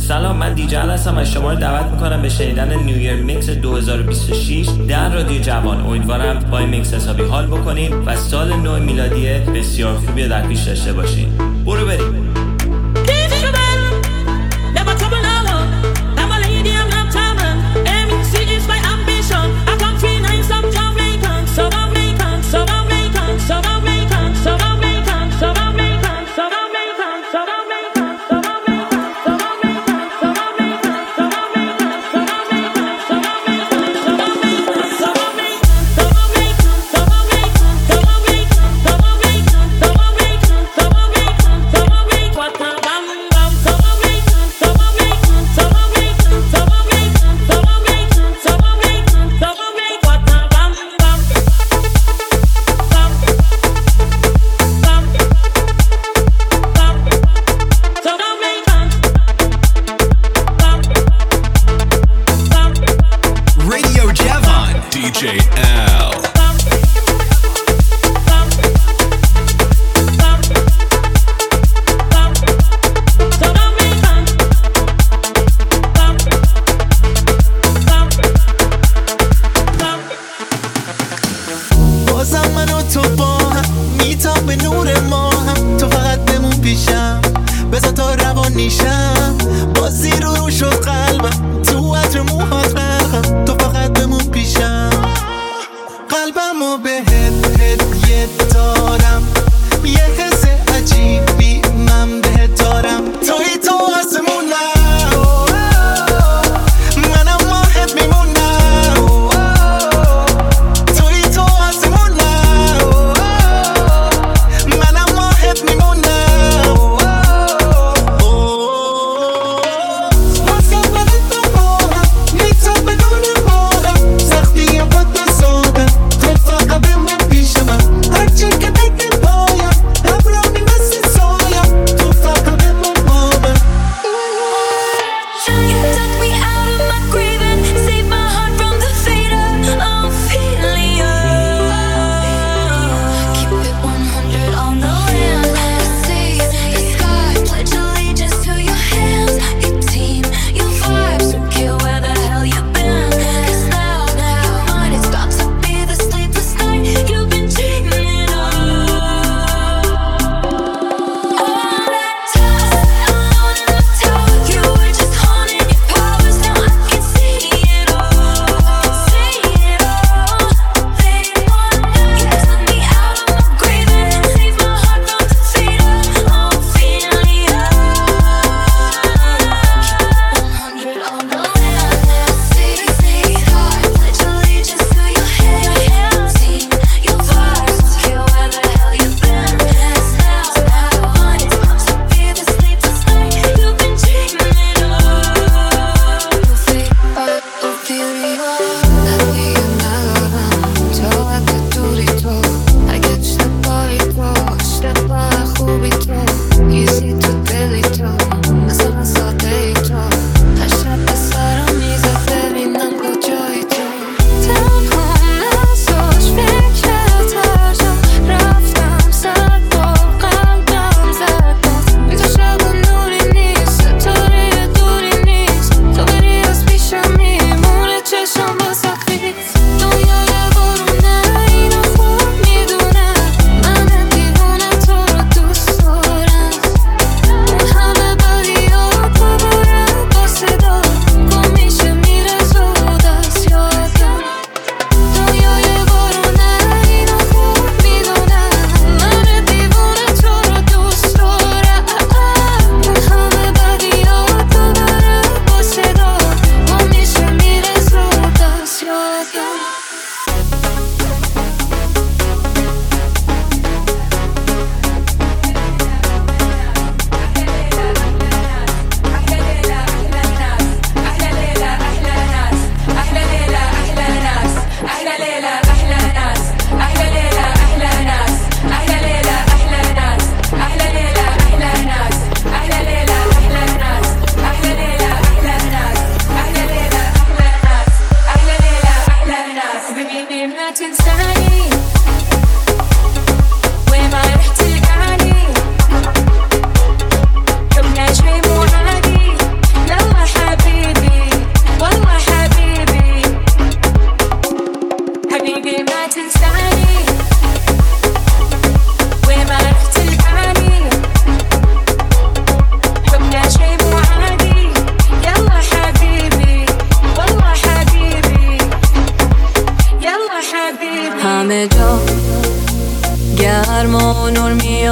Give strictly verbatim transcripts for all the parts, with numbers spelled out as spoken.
سلام، من دیجل هستم و شما رو دعوت میکنم به شنیدن نیو ایر میکس دو هزار و بیست و شش در رادیو جوان. امیدوارم با این میکس حسابی حال بکنیم و سال نو میلادی بسیار خوبی در پیش داشته باشیم. برو بریم.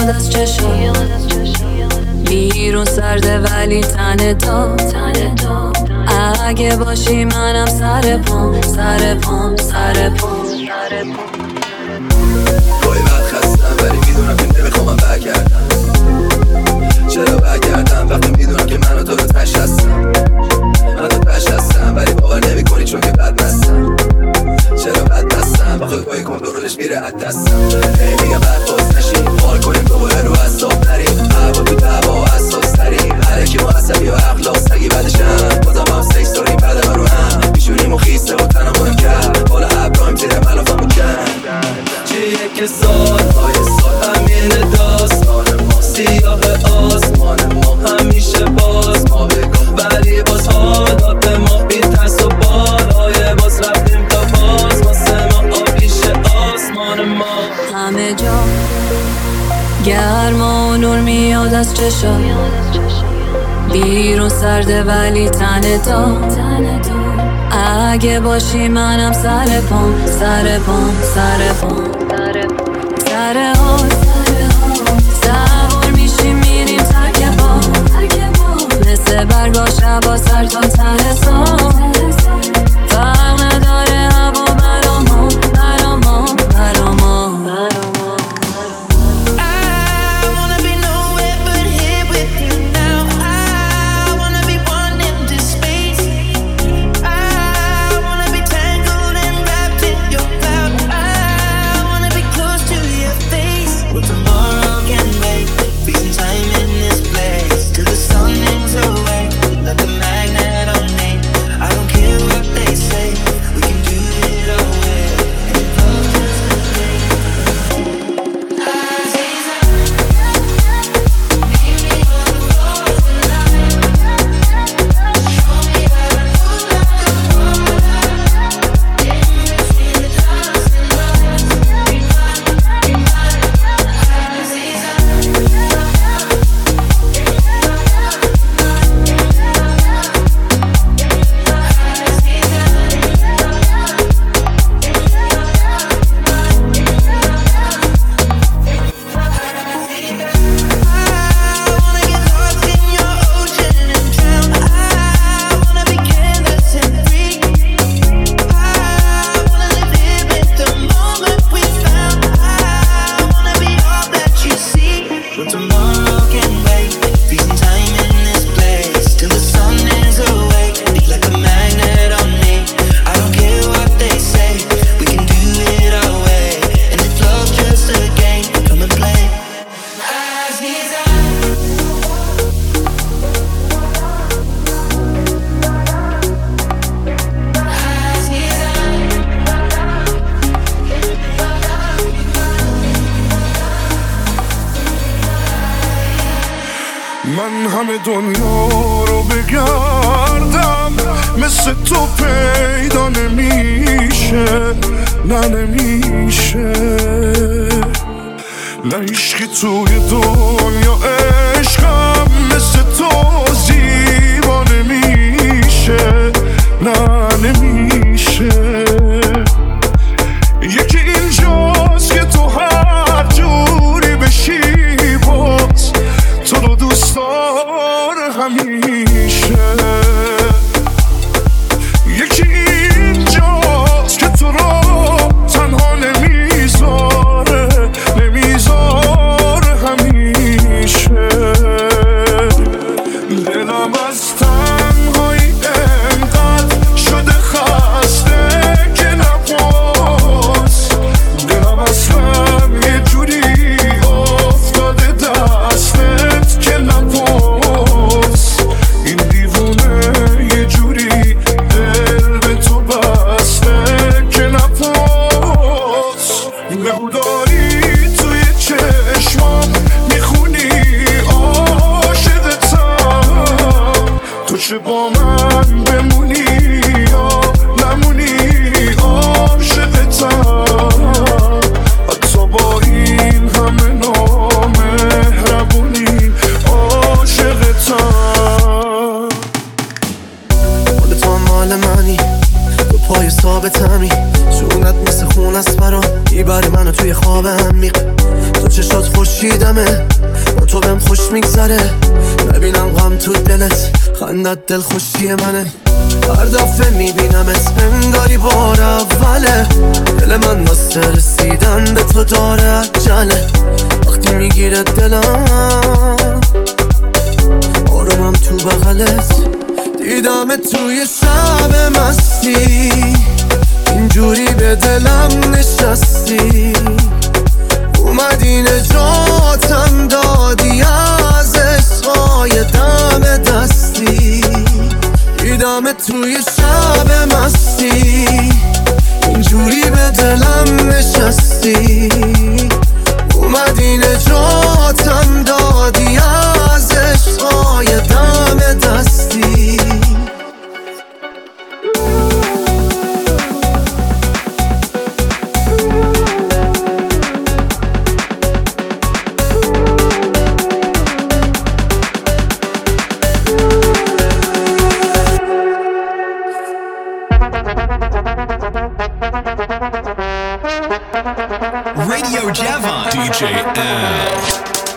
میاد از چشم، بیرون سرده ولی تن دام. اگه باشی منم سر پام، سر پام، سر پام. گاهی وقت خستم ولی میدونم که نمیخوام برگردم. چرا برگردم وقتی میدونم که من و تو رو تش هستم. من تو تش هستم ولی باور نمی کنی چون که بد مستم. چرا بد مستم با خود بایی کنترلش میره از دستم. هی میگم برخواست نشیم حال کنیم دوباره رو حساب نریم. هوا تو دعوا حساس تریم. هرکی ما عصبی و اخلاق سگی بعدشم بازم هم سکس داریم بعد من رو هم میشونیم و خیسته و تنمونم کرد بالا ابراهیم زیر ملافمو کن. چیه که سالهای سال همین داستان ما سیاه آسمان ما همیشه باز ما بگم ولی باز حالات ما بی ترس و بالای باز رفتیم تا باز واسه ما آبیش آسمان ما. همه جا گرم و نور میاد از چشم، بیرون سرده ولی تن دام. اگه باشی منم سر پام، سر پام، سر پام. سر حال سوار میشیم میریم ترک با، مثل برگا شبا سر تا ته سام. فرق نداره هوا برا ما، برا ما، برا ما. من همه دنیا رو بگردم مثل تو پیدا نمیشه، نه نمیشه. نه عشقی توی دنیا عشقم مثل تو زیبا نمیشه، نه نمیشه. یکی اینجاست که تو هر جوری بشی باز تو رو دوست داره همیشه. یکی اینجاست که تو رو تنها نمیذاره، نمیذاره همیشه. دلم از تنهایی انقدر شده خسته که نپاس. دلم اصلا یه جوری افتاده دستت که نپاس. این دیوونه یه جوری دل به تو بسته که نپاس. بگو داری توی چشمام میخونی عاشقتم، تو چه با من بمونی یا نمونی عاشقتم. حتی با این همه نامهربونی عاشقتم. مال تو مال منی، تو پای ثابتمی، جونت مثل خون است برام میبره منو توی خوابم میق. تو چشات خورشیدمه، منه، ببینم غم تو دلت، خندت دل خوشی منه. هر دفعه میبینمت انگاری بار اوله، دل من واسه رسیدن به تو داره عجله. وقتی میگیره دلم آرومم تو بغلت، دیدم توی شب مستی، اینجوری به دلم نشستی، اومدی نجاتم دادی از عشقای دم دستی. دیدم توی شب مستی، اینجوری به دلم نشستی، اومدی نجاتم دادی از عشقای دم دستی. Radio Javon D J L.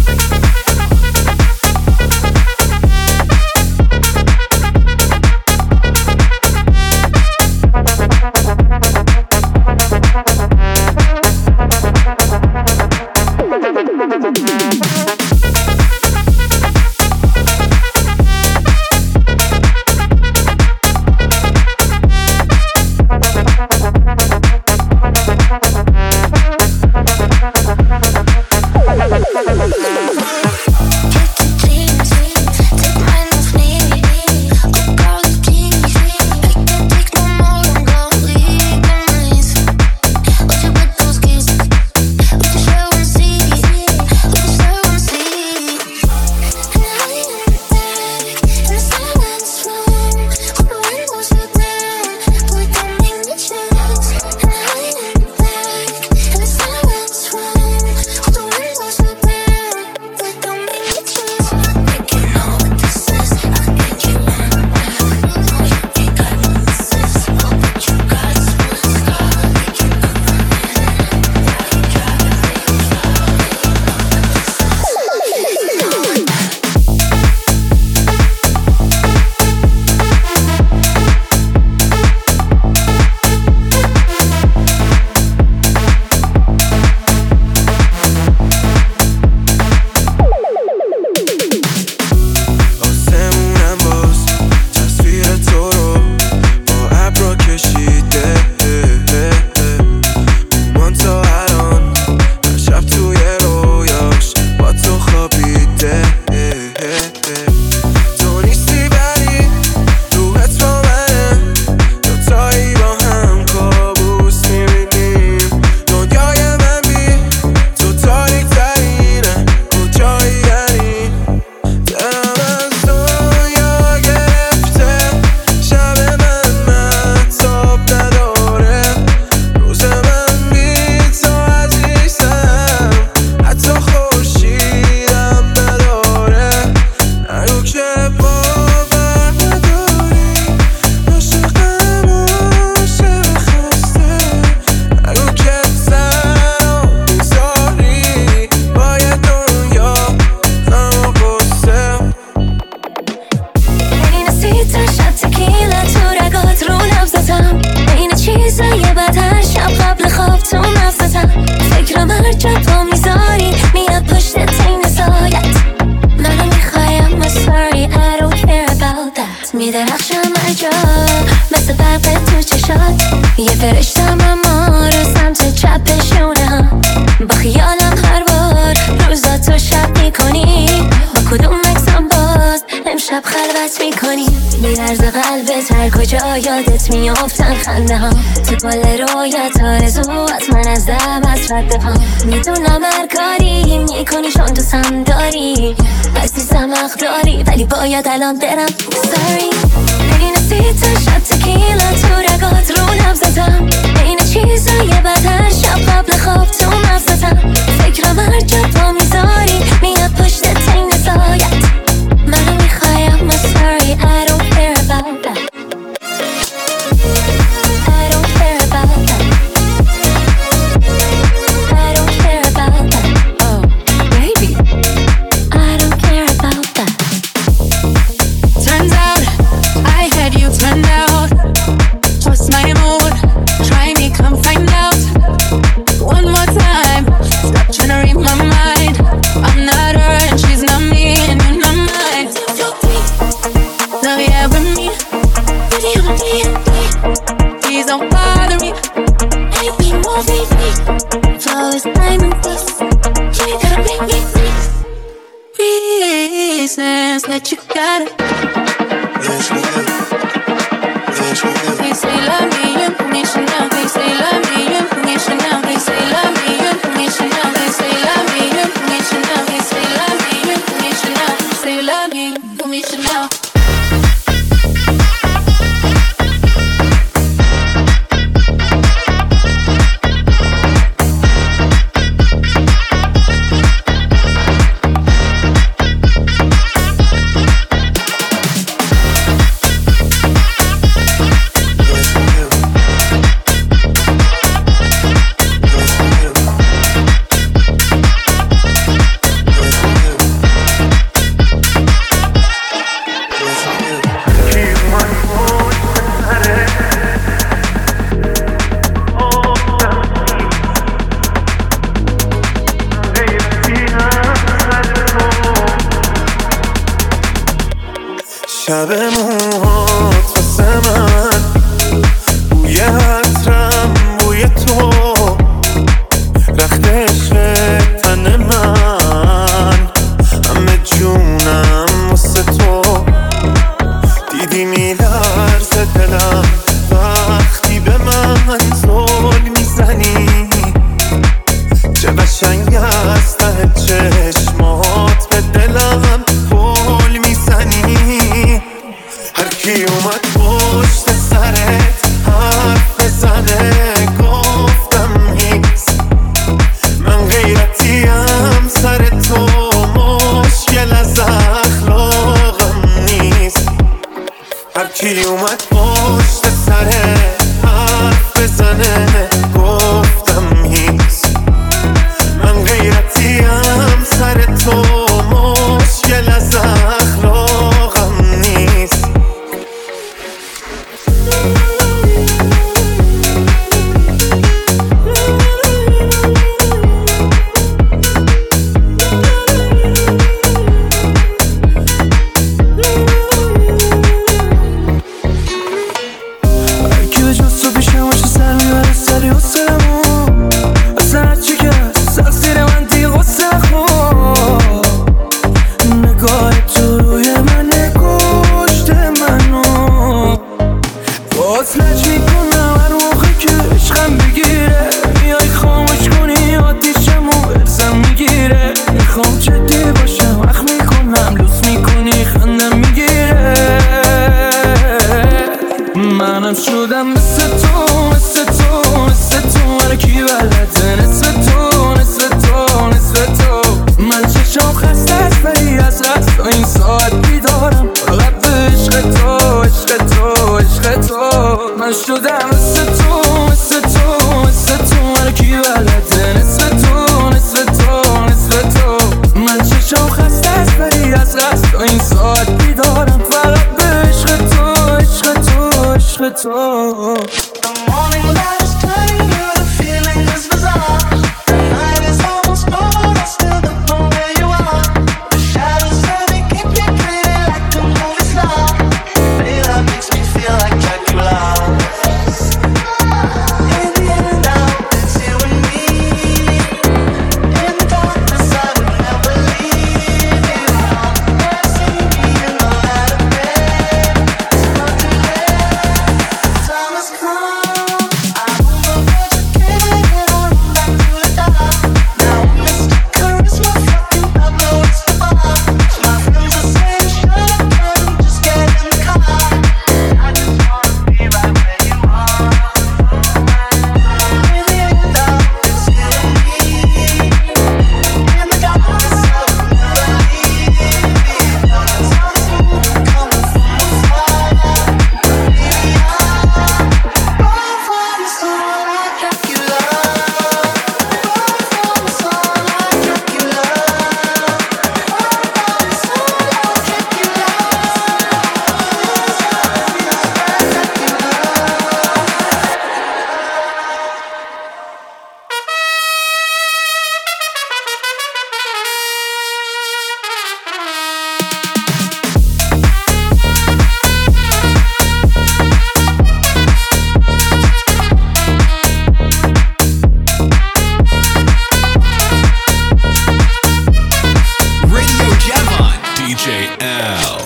یادت میافتن خنده ها تو کل رویت آرزوات من از دم از رد پام میدونم هر کاری میکنی چون تو سم داری عزیزم حق داری ولی باید الان برم sorry بین سیت شب تکیلا تو رگات رو نبزدم بین چیزای بد هر شب قبل خواب تو مفزدم فکرم هر جا پا میذاری میاد پشت تین سایت منو میخوایم I'm sorry I don't care about that about chance that you got it. They say love me, you permission now. They say love me, you permission now. They say love me, you permission now. They say love me, you permission now. They say love me, you permission now. Say love me, permission now. شب موهات واسه من بوی عطرم بوی تو رخت عشق تن من همه جونم واسه تو دیدی میلرزه دلم وقتی به من زل میزنی چه قشنگ از ته چشمات به دلم گل میزنی هرکی اومد پشت سرت حرف بزنه گفتم نیست من غیرتیم سر تو مشکل از اخلاقم نیست هرکی اومد پشت سرت حرف بزنه گفتم نیست من غیرتیم سر تو مشکل از اخلاقم نیست هرکی به جز تو پیشم باشه سر میبره سری و سرمو اصلا هرچی که هست سر زیر من دیگه غصه نخور نگاه تو روی من کشت منو باز لج میکنم هر موقع که عشقم بگیره میای خاموش کنی آتیشمو برزم میگیره میخوام جدی باشم وقت میکنم لوس میکنی خندم میگیره منم شدم مثل تو مثل تو مثل تو هرکی بلده نصف تو نصف تو نصف تو من چشم خسته است ولی از رفت تا این ساعت بیدارم فقط به عشق تو عشق تو عشق تو من شدم مثل تو مثل تو مثل تو هرکی بلده نصف تو نصف تو نصف تو من چشم خسته است ولی از رفت تا این ساعت بیدارم فقط به عشق تو عشق تو عشق تو The morning light is turning you, the feeling is bizarre. The night is almost over, I still don't know where you are. The shadows slowly keep me pretty like a movie star. Baby, that makes me feel like Dracula. In the end, now it's you and me. In the darkness, I would never leave you. Never see me in the light of day. It's not too late. L.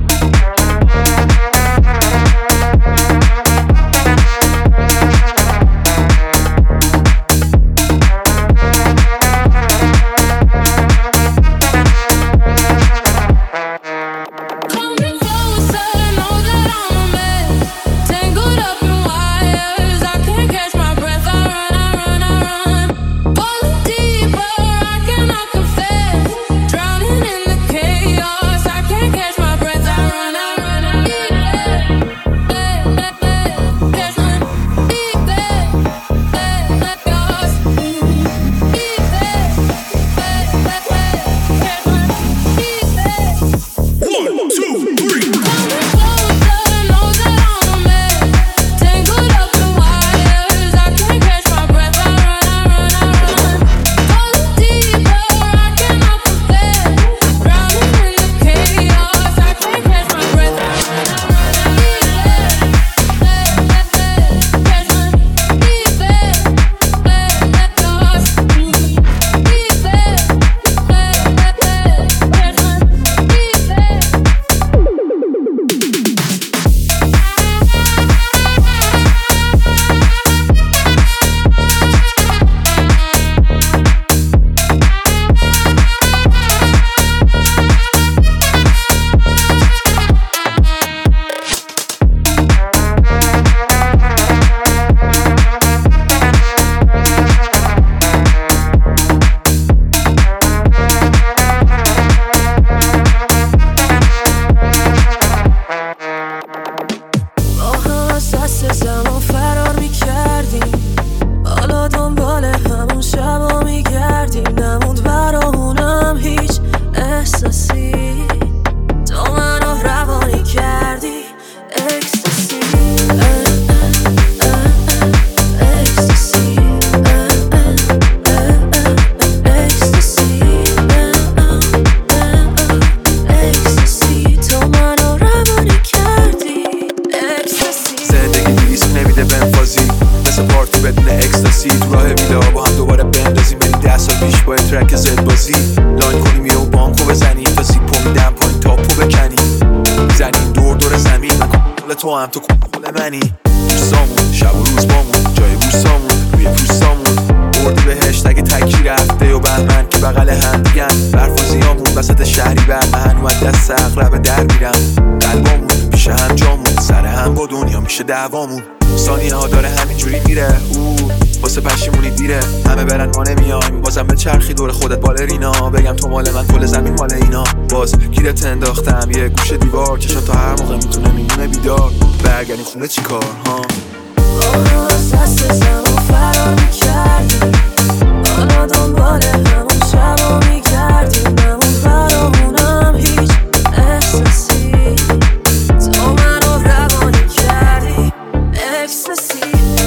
تو هم تو کل منی دوستامون شب و روز بامون جای بوسامون روی پوستامون بردی بهشت اگه تکی رفته و بهمن که بغل هم دیگن برفازیامون وسط شهری بر من اومد دست اقرب در میرم قلبامون پیش هم جامون سر هم با دنیا میشه دعوامون ثانیه ها داره همینجوری میره او واسه پشیمونی دیره همه برن ما نمیایم بازم به چرخی دور خودت بالرینا بگم تو مال من کل زمین مال اینا باز گیرت انداختم یه گوشه دیوار چشم تا هر موقع میتونه میمونه بیدار برگردی خونه چی کار ها باز دست زمان فرار میکردیم حالا دنبال همون شبا میگردیم همون برامونم هیچ احساسی تو منو روانی کردی اکستاسی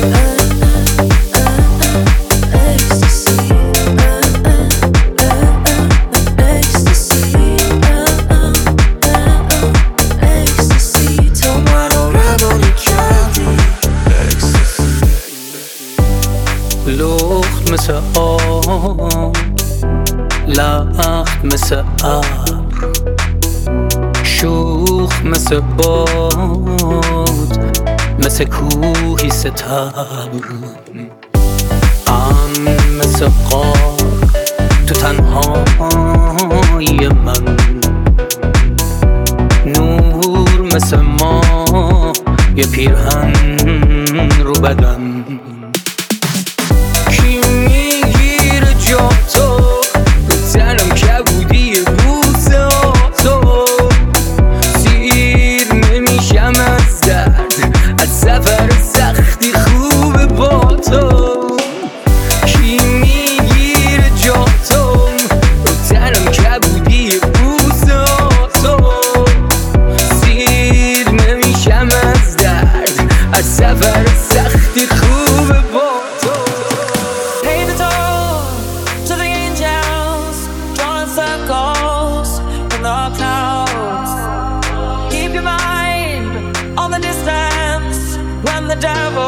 لخت مثل آب لخت مثل ابر شوخ مثل باد مثل کوهی ستبر ام مثل قار تو تنهای من نور مثل ما یه پیرهن رو بدن کی میگیره جا تو زنم کبودی روزا تو سیر نمیشم از درد از سفر سختی خوب با تو کی میگیره جا تو زنم کبودی روزا تو سیر نمیشم از درد از سفر سختی خوب با تو The devil